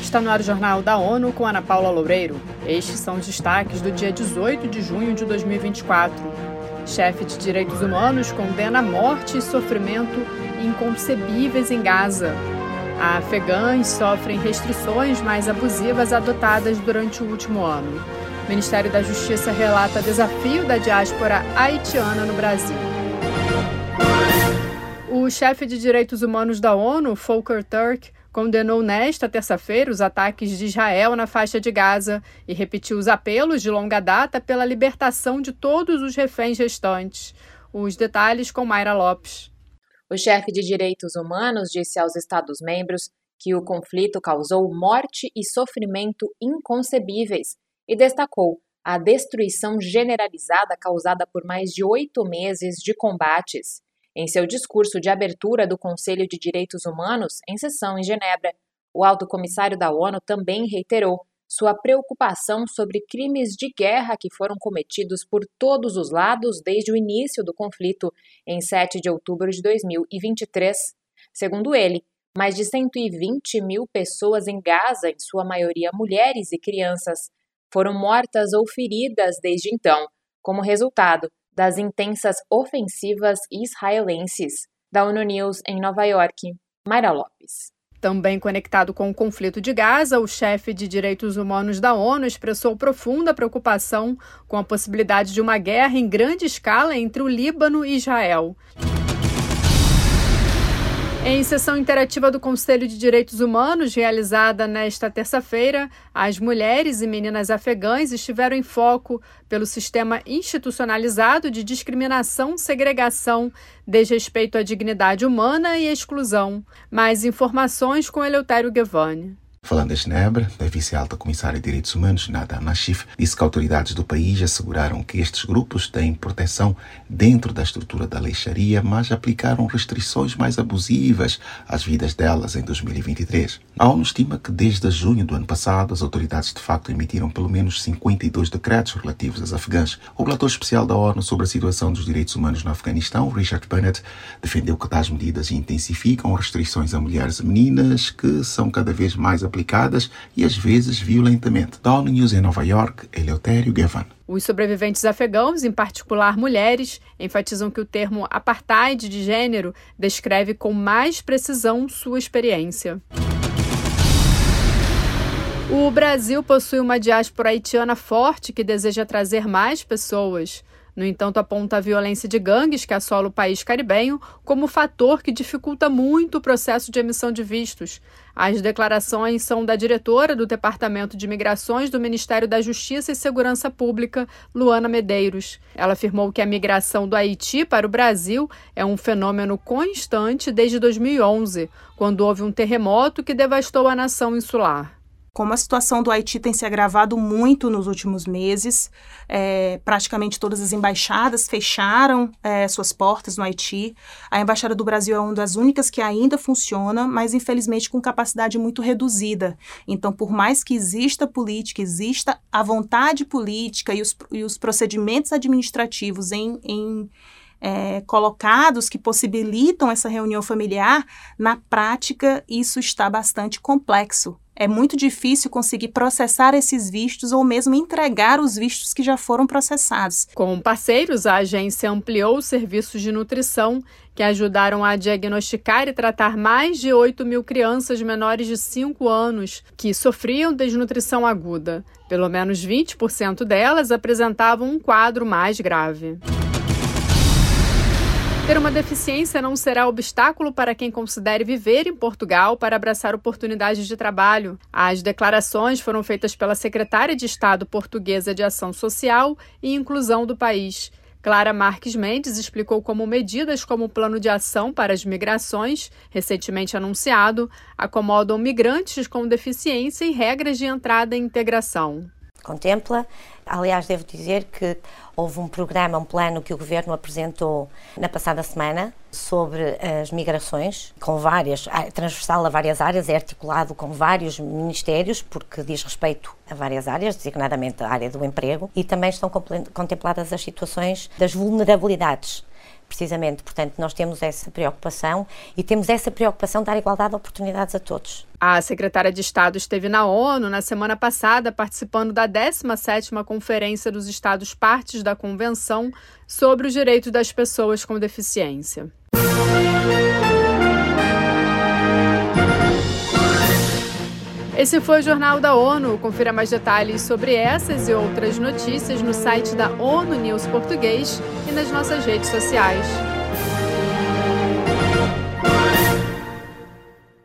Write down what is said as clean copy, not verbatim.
Está no ar o Jornal da ONU com Ana Paula Loureiro. Estes são os destaques do dia 18 de junho de 2024. Chefe de direitos humanos condena morte e sofrimento inconcebíveis em Gaza. Afegãs sofrem restrições mais abusivas adotadas durante o último ano. O Ministério da Justiça relata desafio da diáspora haitiana no Brasil. O chefe de direitos humanos da ONU, Volker Turk, condenou nesta terça-feira os ataques de Israel na faixa de Gaza e repetiu os apelos de longa data pela libertação de todos os reféns restantes. Os detalhes com Mayra Lopes. O chefe de direitos humanos disse aos Estados-membros que o conflito causou morte e sofrimento inconcebíveis e destacou a destruição generalizada causada por mais de 8 meses de combates. Em seu discurso de abertura do Conselho de Direitos Humanos, em sessão em Genebra, o alto comissário da ONU também reiterou sua preocupação sobre crimes de guerra que foram cometidos por todos os lados desde o início do conflito, em 7 de outubro de 2023. Segundo ele, mais de 120 mil pessoas em Gaza, em sua maioria mulheres e crianças, foram mortas ou feridas desde então, como resultado das intensas ofensivas israelenses. Da ONU News em Nova York, Mayra Lopes. Também conectado com o conflito de Gaza, o chefe de direitos humanos da ONU expressou profunda preocupação com a possibilidade de uma guerra em grande escala entre o Líbano e Israel. Em sessão interativa do Conselho de Direitos Humanos, realizada nesta terça-feira, as mulheres e meninas afegãs estiveram em foco pelo sistema institucionalizado de discriminação, segregação, desrespeito à dignidade humana e exclusão. Mais informações com Eleutério Gavani. Falando em Genebra, a vice-alta comissária de Direitos Humanos, Nada Al-Nashif, disse que autoridades do país asseguraram que estes grupos têm proteção dentro da estrutura da lei Sharia, mas aplicaram restrições mais abusivas às vidas delas em 2023. A ONU estima que desde junho do ano passado, as autoridades de facto emitiram pelo menos 52 decretos relativos às afegãs. O relator especial da ONU sobre a situação dos direitos humanos no Afeganistão, Richard Bennett, defendeu que tais medidas intensificam restrições a mulheres e meninas, que são cada vez mais aplicadas e às vezes violentamente. Da ONU News em Nova York, Eleutério Gavani. Os sobreviventes afegãos, em particular mulheres, enfatizam que o termo apartheid de gênero descreve com mais precisão sua experiência. O Brasil possui uma diáspora haitiana forte que deseja trazer mais pessoas. No entanto, aponta a violência de gangues que assola o país caribenho como fator que dificulta muito o processo de emissão de vistos. As declarações são da diretora do Departamento de Migrações do Ministério da Justiça e Segurança Pública, Luana Medeiros. Ela afirmou que a migração do Haiti para o Brasil é um fenômeno constante desde 2011, quando houve um terremoto que devastou a nação insular. Como a situação do Haiti tem se agravado muito nos últimos meses, praticamente todas as embaixadas fecharam suas portas no Haiti. A Embaixada do Brasil é uma das únicas que ainda funciona, mas infelizmente com capacidade muito reduzida. Então, por mais que exista política, exista a vontade política e os procedimentos administrativos colocados que possibilitam essa reunião familiar, na prática isso está bastante complexo. É muito difícil conseguir processar esses vistos ou mesmo entregar os vistos que já foram processados. Com parceiros, a agência ampliou os serviços de nutrição que ajudaram a diagnosticar e tratar mais de 8 mil crianças menores de 5 anos que sofriam desnutrição aguda. Pelo menos 20% delas apresentavam um quadro mais grave. Ter uma deficiência não será obstáculo para quem considere viver em Portugal para abraçar oportunidades de trabalho. As declarações foram feitas pela secretária de Estado portuguesa de Ação Social e Inclusão do país. Clara Marques Mendes explicou como medidas como o Plano de Ação para as Migrações, recentemente anunciado, acomodam migrantes com deficiência e regras de entrada e integração. Contempla. Aliás, devo dizer que houve um plano que o Governo apresentou na passada semana sobre as migrações, transversal a várias áreas, é articulado com vários ministérios, porque diz respeito a várias áreas, designadamente a área do emprego, e também estão contempladas as situações das vulnerabilidades precisamente. Portanto, nós temos essa preocupação e temos essa preocupação de dar igualdade de oportunidades a todos. A secretária de Estado esteve na ONU na semana passada participando da 17ª Conferência dos Estados Partes da Convenção sobre os Direitos das Pessoas com Deficiência. Esse foi o Jornal da ONU. Confira mais detalhes sobre essas e outras notícias no site da ONU News Português e nas nossas redes sociais.